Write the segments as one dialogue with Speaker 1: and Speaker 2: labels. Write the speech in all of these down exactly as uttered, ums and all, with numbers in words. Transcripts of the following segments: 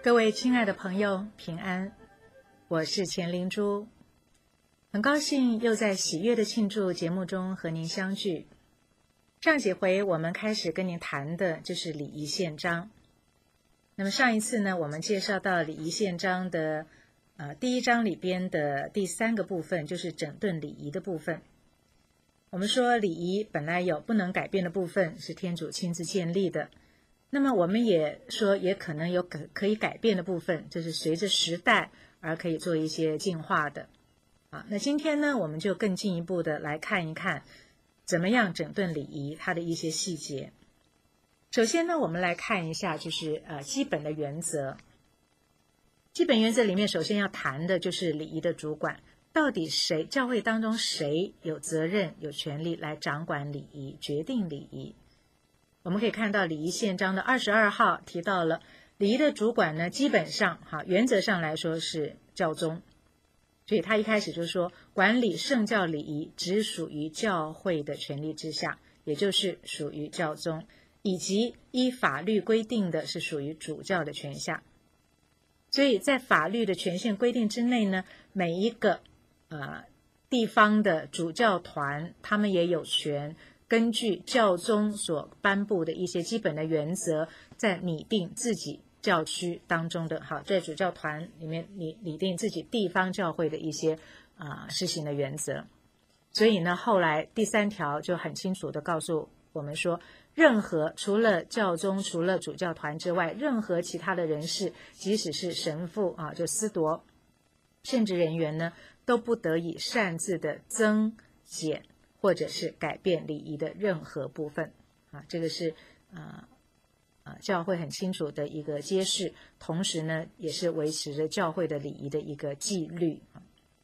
Speaker 1: 各位亲爱的朋友，平安，我是钱灵珠，很高兴又在喜悦的庆祝节目中和您相聚。上几回我们开始跟您谈的就是礼仪宪章。那么上一次呢，我们介绍到礼仪宪章的呃第一章里边的第三个部分，就是整顿礼仪的部分。我们说礼仪本来有不能改变的部分，是天主亲自建立的。那么我们也说，也可能有可可以改变的部分，就是随着时代而可以做一些进化的。啊，那今天呢，我们就更进一步的来看一看，怎么样整顿礼仪它的一些细节。首先呢，我们来看一下，就是呃基本的原则。基本原则里面，首先要谈的就是礼仪的主管，到底谁教会当中谁有责任、有权利来掌管礼仪、决定礼仪。我们可以看到礼仪宪章的二十二号提到了礼仪的主管呢，基本上哈原则上来说是教宗，所以他一开始就说管理圣教礼仪只属于教会的权力之下，也就是属于教宗，以及依法律规定的是属于主教的权下。所以在法律的权限规定之内呢，每一个呃地方的主教团他们也有权根据教宗所颁布的一些基本的原则，在拟定自己教区当中的好，在主教团里面拟拟定自己地方教会的一些啊、呃、施行的原则。所以呢，后来第三条就很清楚的告诉我们说，任何除了教宗、除了主教团之外，任何其他的人士，即使是神父啊，就司铎、圣职人员呢，都不得以擅自的增减或者是改变礼仪的任何部分啊，这个是呃呃教会很清楚的一个揭示，同时呢，也是维持着教会的礼仪的一个纪律啊。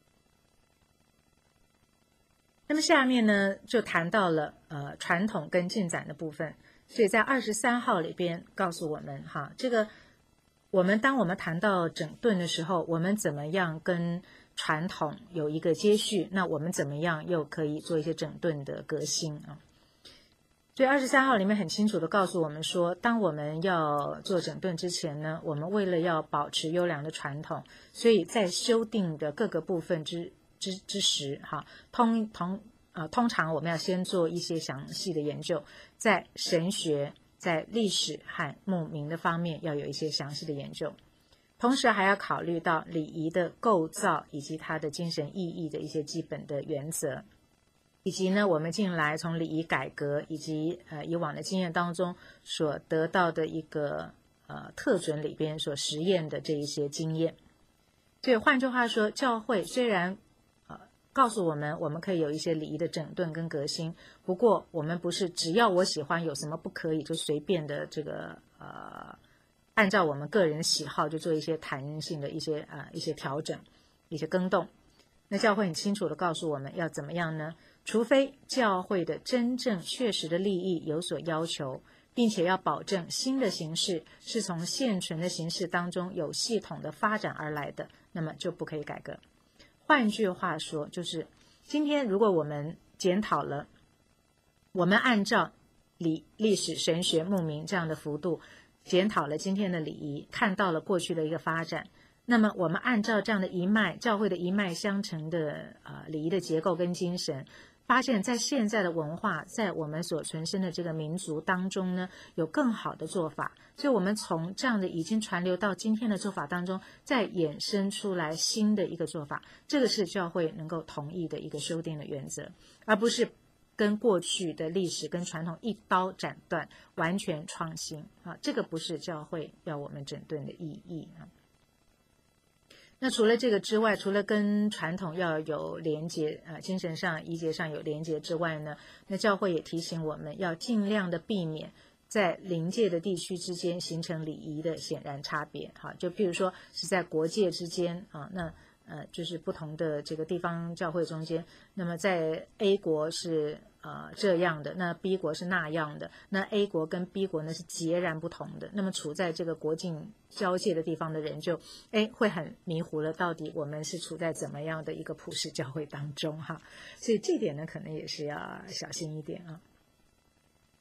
Speaker 1: 那么下面呢，就谈到了呃传统跟进展的部分，所以在二十三号里边告诉我们哈，这个我们当我们谈到整顿的时候，我们怎么样跟传统有一个接续，那我们怎么样又可以做一些整顿的革新啊？所以二十三号里面很清楚的告诉我们说，当我们要做整顿之前呢，我们为了要保持优良的传统，所以在修订的各个部分之之之时，哈，通通呃通常我们要先做一些详细的研究，在神学、在历史和牧民的方面要有一些详细的研究。同时还要考虑到礼仪的构造以及它的精神意义的一些基本的原则，以及呢我们近来从礼仪改革以及呃以往的经验当中所得到的一个呃特准里边所实验的这一些经验。所以换句话说，教会虽然呃告诉我们我们可以有一些礼仪的整顿跟革新，不过我们不是只要我喜欢有什么不可以就随便的这个呃按照我们个人喜好就做一些弹性的一些啊、呃、一些调整、一些更动。那教会很清楚的告诉我们要怎么样呢？除非教会的真正确实的利益有所要求，并且要保证新的形式是从现存的形式当中有系统的发展而来的，那么就不可以改革。换句话说，就是今天如果我们检讨了，我们按照历历史、神学、牧民这样的幅度检讨了今天的礼仪，看到了过去的一个发展，那么我们按照这样的一脉，教会的一脉相承的呃礼仪的结构跟精神，发现在现在的文化，在我们所存生的这个民族当中呢，有更好的做法，所以我们从这样的已经传流到今天的做法当中，再衍生出来新的一个做法，这个是教会能够同意的一个修订的原则，而不是跟过去的历史跟传统一刀斩断，完全创新啊，这个不是教会要我们整顿的意义啊。那除了这个之外，除了跟传统要有连结，呃，精神上、仪节上有连结之外呢，那教会也提醒我们要尽量的避免在临界的地区之间形成礼仪的显然差别，哈，就譬如说是在国界之间啊，那呃就是不同的这个地方教会中间，那么在 A 国是呃这样的，那 B 国是那样的，那 A 国跟 B 国呢是截然不同的，那么处在这个国境交界的地方的人就哎会很迷糊了，到底我们是处在怎么样的一个普世教会当中哈，所以这点呢可能也是要小心一点啊。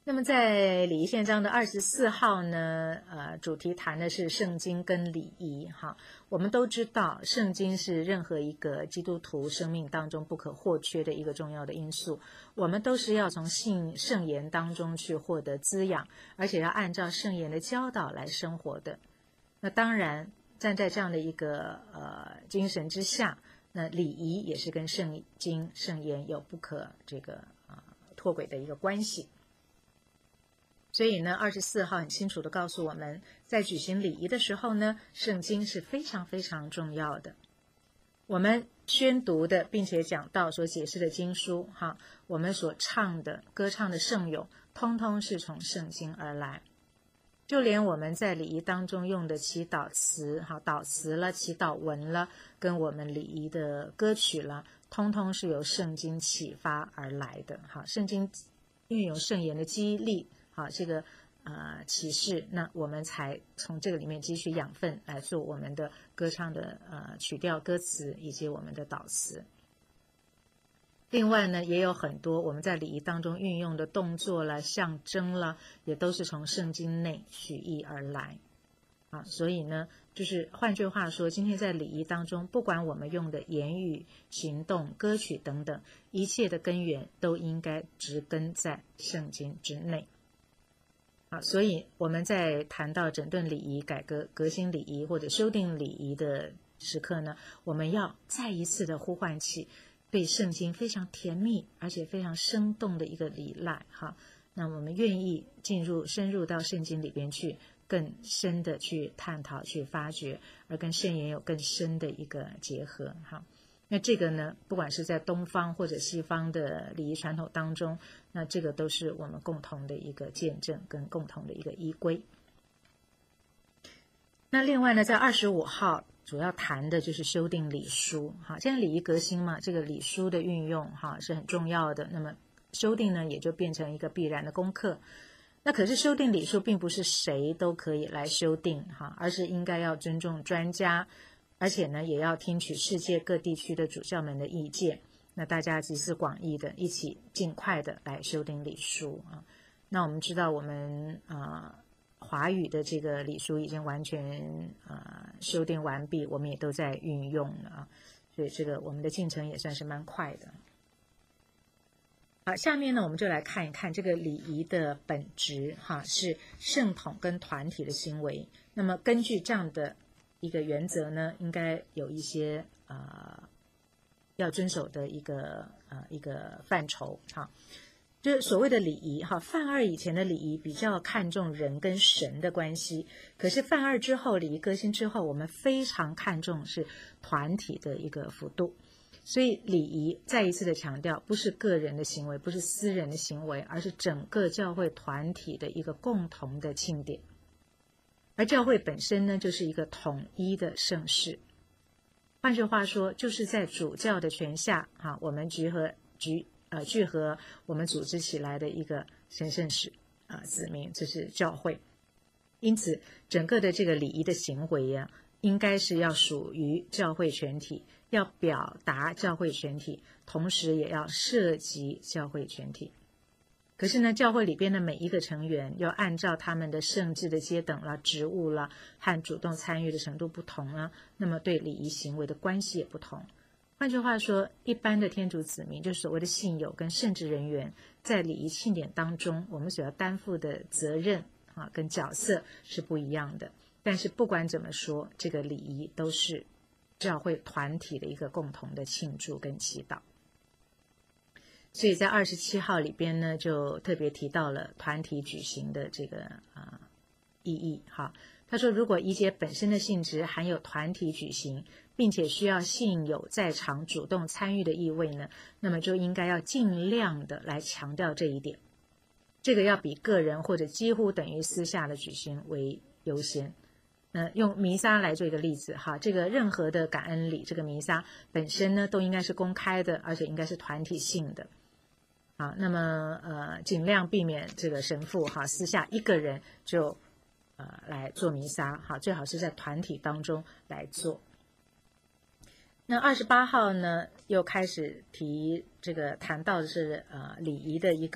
Speaker 1: 那么在礼仪宪章的二十四号呢，呃，主题谈的是圣经跟礼仪哈。我们都知道，圣经是任何一个基督徒生命当中不可或缺的一个重要的因素。我们都是要从信圣言当中去获得滋养，而且要按照圣言的教导来生活的。那当然，站在这样的一个呃精神之下，那礼仪也是跟圣经圣言有不可这个啊、呃、脱轨的一个关系。所以呢，二十四号很清楚地告诉我们，在举行礼仪的时候呢，圣经是非常非常重要的。我们宣读的并且讲道所解释的经书哈，我们所唱的歌唱的圣咏，通通是从圣经而来。就连我们在礼仪当中用的祈祷词哈，祷词了、祈祷文了，跟我们礼仪的歌曲了，通通是由圣经启发而来的哈。圣经运用圣言的激励好，这个呃启示，那我们才从这个里面汲取养分来做我们的歌唱的呃曲调、歌词以及我们的祷词。另外呢，也有很多我们在礼仪当中运用的动作啦、象征啦，也都是从圣经内取义而来啊。所以呢，就是换句话说，今天在礼仪当中，不管我们用的言语、行动、歌曲等等，一切的根源都应该植根在圣经之内。啊，所以我们在谈到整顿礼仪、改革、革新礼仪或者修订礼仪的时刻呢，我们要再一次的呼唤起对圣经非常甜蜜而且非常生动的一个礼赖哈。那我们愿意进入深入到圣经里边去，更深的去探讨、去发掘，而跟圣言有更深的一个结合哈。那这个呢，不管是在东方或者西方的礼仪传统当中，那这个都是我们共同的一个见证跟共同的一个依归。那另外呢，在二十五号主要谈的就是修订礼书哈。现在礼仪革新嘛，这个礼书的运用哈是很重要的，那么修订呢也就变成一个必然的功课。那可是修订礼书并不是谁都可以来修订哈，而是应该要尊重专家，而且呢，也要听取世界各地区的主教们的意见，那大家集思广益的，一起尽快的来修订礼书啊。那我们知道，我们啊、呃、华语的这个礼书已经完全啊、呃、修订完毕，我们也都在运用了啊，所以这个我们的进程也算是蛮快的。好，下面呢，我们就来看一看这个礼仪的本质哈，是圣统跟团体的行为。那么根据这样的一个原则呢，应该有一些呃要遵守的一个呃一个范畴哈，就是所谓的礼仪哈。范二以前的礼仪比较看重人跟神的关系，可是范二之后，礼仪革新之后，我们非常看重是团体的一个幅度。所以礼仪再一次的强调，不是个人的行为，不是私人的行为，而是整个教会团体的一个共同的庆典。而教会本身呢，就是一个统一的圣事。换句话说，就是在主教的权下，哈，我们聚合聚呃聚合我们组织起来的一个神圣使啊、呃、子民，这是教会。因此，整个的这个礼仪的行为呀、啊，应该是要属于教会全体，要表达教会全体，同时也要涉及教会全体。可是呢，教会里边的每一个成员要按照他们的圣制的阶等啦、职务啦和主动参与的程度不同啊，那么对礼仪行为的关系也不同。换句话说，一般的天主子民，就是所谓的信友跟圣职人员，在礼仪庆典当中，我们所要担负的责任啊跟角色是不一样的。但是不管怎么说，这个礼仪都是教会团体的一个共同的庆祝跟祈祷。所以在二十七号里边呢，就特别提到了团体举行的这个啊、呃、意义哈。他说，如果仪节本身的性质含有团体举行，并且需要信友在场主动参与的意味呢，那么就应该要尽量的来强调这一点。这个要比个人或者几乎等于私下的举行为优先。呃，用弥撒来做一个例子哈，这个任何的感恩礼，这个弥撒本身呢，都应该是公开的，而且应该是团体性的。好，那么呃，尽量避免这个神父哈私下一个人就呃来做弥撒哈，最好是在团体当中来做。那二十八号呢，又开始提这个谈到的是呃礼仪的一个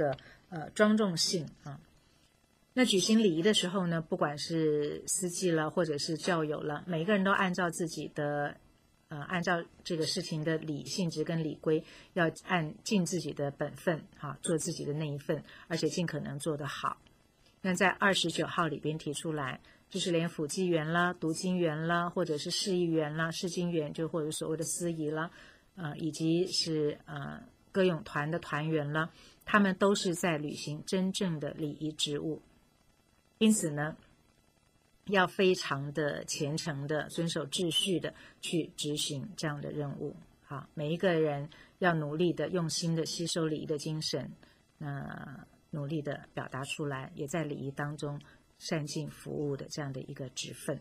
Speaker 1: 呃庄重性啊。那举行礼仪的时候呢，不管是司祭了，或者是教友了，每个人都按照自己的呃，按照这个事情的理性质跟礼规，要按尽自己的本分哈，做自己的那一份，而且尽可能做得好。那在二十九号里边提出来，就是连辅祭员啦、读经员啦，或者是释义员啦、释经员，就或者所谓的司仪啦，呃，以及是呃歌咏团的团员啦，他们都是在履行真正的礼仪职务。因此呢，要非常的虔诚的遵守秩序的去执行这样的任务。好，每一个人要努力的用心的吸收礼仪的精神，那努力的表达出来，也在礼仪当中善尽服务的这样的一个职分。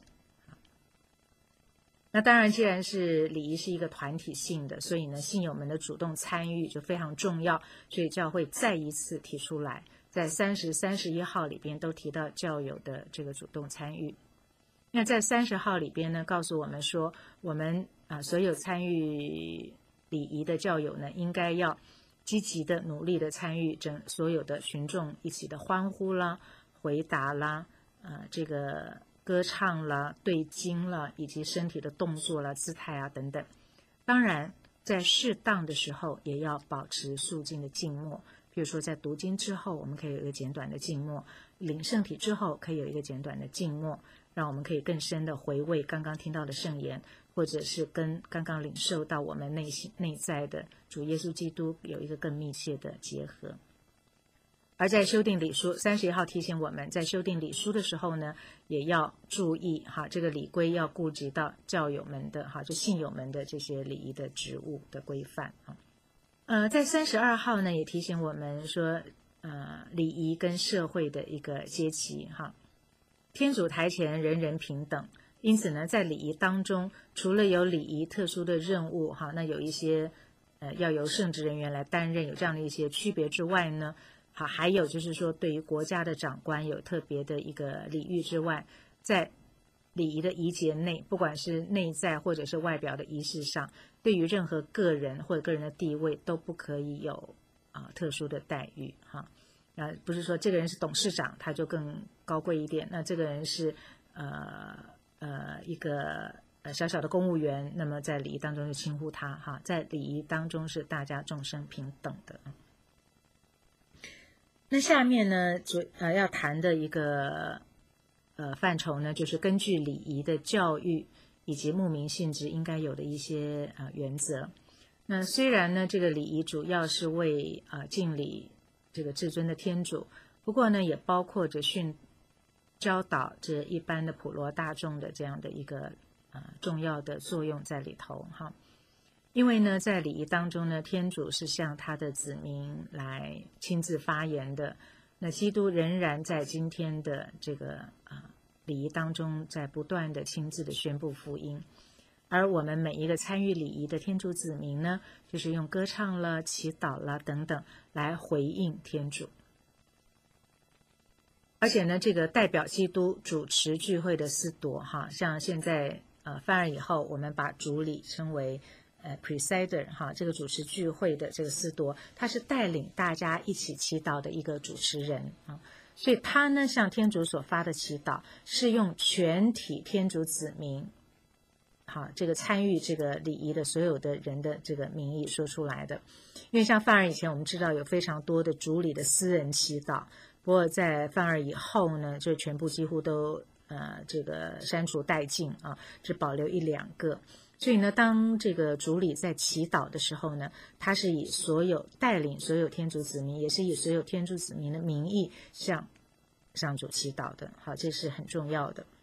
Speaker 1: 那当然既然是礼仪是一个团体性的，所以呢信友们的主动参与就非常重要，所以教会再一次提出来，在三十、三十一号里边都提到教友的这个主动参与。那在三十号里边呢，告诉我们说，我们啊所有参与礼仪的教友呢，应该要积极的、努力的参与整所有的群众一起的欢呼啦、回答啦、呃这个歌唱啦、对经啦，以及身体的动作啦、姿态啊等等。当然，在适当的时候也要保持肃静的静默。比如说，在读经之后，我们可以有一个简短的静默；领圣体之后，可以有一个简短的静默，让我们可以更深的回味刚刚听到的圣言，或者是跟刚刚领受到我们内心内在的主耶稣基督有一个更密切的结合。而在修订礼书，三十一号提醒我们，在修订礼书的时候呢，也要注意哈，这个礼规要顾及到教友们的哈，就信友们的这些礼仪的职务的规范啊。呃，在三十二号呢，也提醒我们说，呃，礼仪跟社会的一个阶级哈。天主台前人人平等，因此呢，在礼仪当中，除了有礼仪特殊的任务哈，那有一些呃要由圣职人员来担任，有这样的一些区别之外呢，好，还有就是说，对于国家的长官有特别的一个礼遇之外，在礼仪的仪节内，不管是内在或者是外表的仪式上，对于任何个人或者个人的地位都不可以有啊、呃、特殊的待遇哈。啊，不是说这个人是董事长他就更高贵一点，那这个人是呃呃一个呃小小的公务员，那么在礼仪当中就轻呼他哈，在礼仪当中是大家众生平等的。那下面呢，主呃要谈的一个呃范畴呢，就是根据礼仪的教育以及牧民性质应该有的一些呃原则。那虽然呢，这个礼仪主要是为呃敬礼这个至尊的天主，不过呢，也包括着训教导这一般的普罗大众的这样的一个呃重要的作用在里头哈。因为呢，在礼仪当中呢，天主是向他的子民来亲自发言的。那基督仍然在今天的这个啊、呃、礼仪当中，在不断的亲自的宣布福音。而我们每一个参与礼仪的天主子民呢，就是用歌唱了、祈祷了等等来回应天主。而且呢，这个代表基督主持聚会的司铎哈，像现在呃梵二以后，我们把主礼称为呃 presider 哈，这个主持聚会的这个司铎，他是带领大家一起祈祷的一个主持人啊，所以他呢向天主所发的祈祷是用全体天主子民。好，这个参与这个礼仪的所有的人的这个名义说出来的。因为像梵二以前我们知道有非常多的主礼的私人祈祷，不过在梵二以后呢，就全部几乎都呃这个删除殆尽啊，只保留一两个。所以呢，当这个主礼在祈祷的时候呢，他是以所有带领所有天主子民，也是以所有天主子民的名义向上主祈祷的。好，这是很重要的。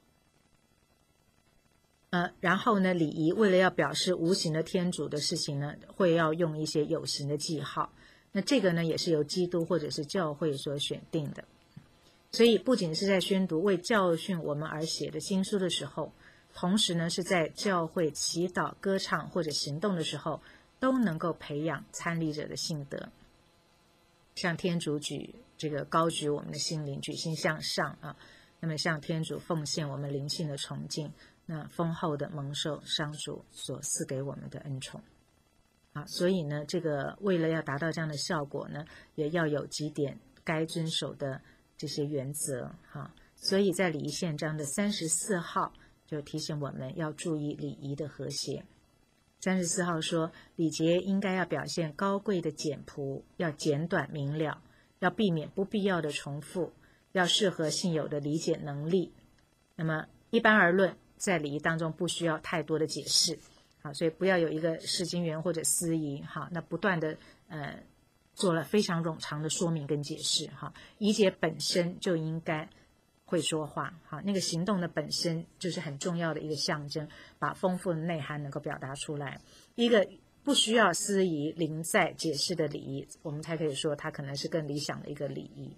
Speaker 1: 呃，然后呢，礼仪为了要表示无形的天主的事情呢，会要用一些有形的记号。那这个呢，也是由基督或者是教会所选定的。所以不仅是在宣读为教训我们而写的经书的时候，同时呢，是在教会祈祷、歌唱或者行动的时候，都能够培养参礼者的信德，向天主举这个高举我们的心灵，举心向上啊。那么向天主奉献我们灵性的崇敬，那丰厚的蒙受上主所赐给我们的恩宠。啊，所以呢，这个为了要达到这样的效果呢，也要有几点该遵守的这些原则哈。所以在礼仪宪章的三十四号就提醒我们要注意礼仪的和谐。三十四号说，礼节应该要表现高贵的简朴，要简短明了，要避免不必要的重复，要适合信友的理解能力。那么一般而论，在礼仪当中不需要太多的解释，好，所以不要有一个释经员或者司仪，好，那不断的呃做了非常冗长的说明跟解释，哈，仪节本身就应该会说话，好，那个行动的本身就是很重要的一个象征，把丰富的内涵能够表达出来。一个不需要司仪临在解释的礼仪，我们才可以说它可能是更理想的一个礼仪。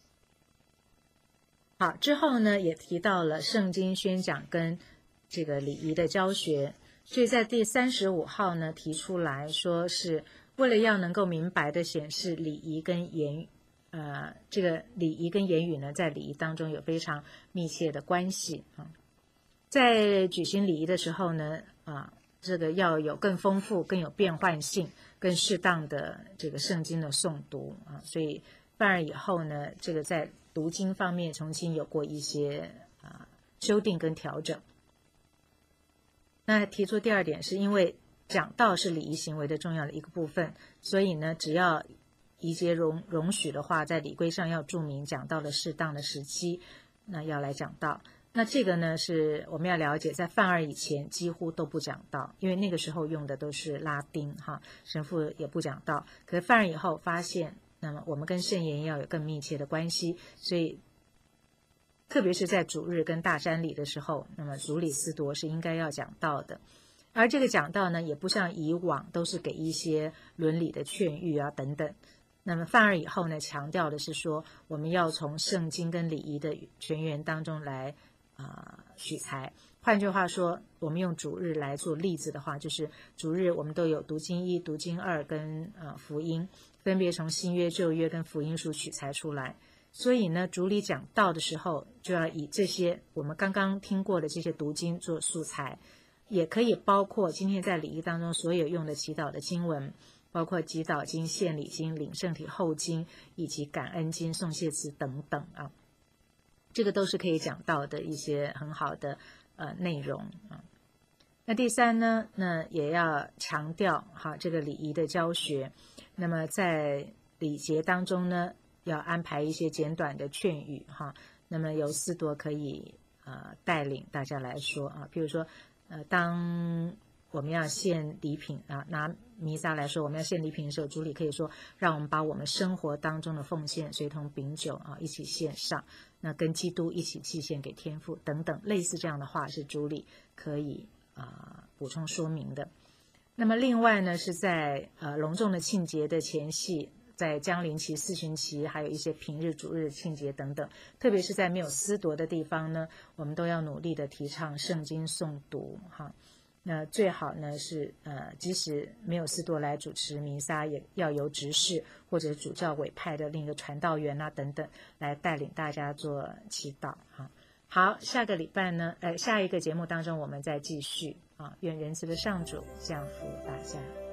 Speaker 1: 好，之后呢也提到了圣经宣讲跟这个礼仪的教学，所以在第三十五号呢提出来说，是为了要能够明白的显示礼仪跟言语，呃，这个礼仪跟言语呢在礼仪当中有非常密切的关系啊。在举行礼仪的时候呢，啊，这个要有更丰富、更有变换性、更适当的这个圣经的诵读啊，所以犯而以后呢，这个在读经方面重新有过一些啊修订跟调整。那提出第二点，是因为讲道是礼仪行为的重要的一个部分，所以呢，只要仪节容容许的话，在礼规上要注明讲道的适当的时期，那要来讲道。那这个呢，是我们要了解，在犯二以前几乎都不讲道，因为那个时候用的都是拉丁哈，神父也不讲道。可是犯二以后发现，那么我们跟圣言要有更密切的关系，所以特别是在主日跟大瞻礼的时候，那么主礼司铎是应该要讲道的。而这个讲道呢，也不像以往都是给一些伦理的劝喻啊等等。那么犯二以后呢，强调的是说，我们要从圣经跟礼仪的全源当中来啊、呃、取材。换句话说，我们用主日来做例子的话，就是主日我们都有读经一、读经二跟呃福音，分别从新约、旧约跟福音书取材出来。所以呢，主礼讲道的时候，就要以这些我们刚刚听过的这些读经做素材，也可以包括今天在礼仪当中所有用的祈祷的经文，包括祈祷经、献礼经、领圣体后经以及感恩经、颂谢词等等啊，这个都是可以讲到的一些很好的呃内容啊。那第三呢，那也要强调哈这个礼仪的教学。那么在礼节当中呢，要安排一些简短的劝语哈。那么由司铎可以呃带领大家来说啊，比如说呃当我们要献礼品啊，拿弥撒来说，我们要献礼品的时候，主礼可以说，让我们把我们生活当中的奉献随同饼酒啊一起献上，那跟基督一起祭献给天父等等，类似这样的话是主礼可以啊、呃、补充说明的。那么另外呢，是在呃隆重的庆节的前夕，在将临期、四旬期，还有一些平日、主日庆节等等，特别是在没有司铎的地方呢，我们都要努力的提倡圣经诵读哈。那最好呢是呃，即使没有司铎来主持弥撒，也要由执事或者主教委派的另一个传道员啊等等来带领大家做祈祷哈。好，下个礼拜呢，呃，下一个节目当中我们再继续啊，愿仁慈的上主降福大家。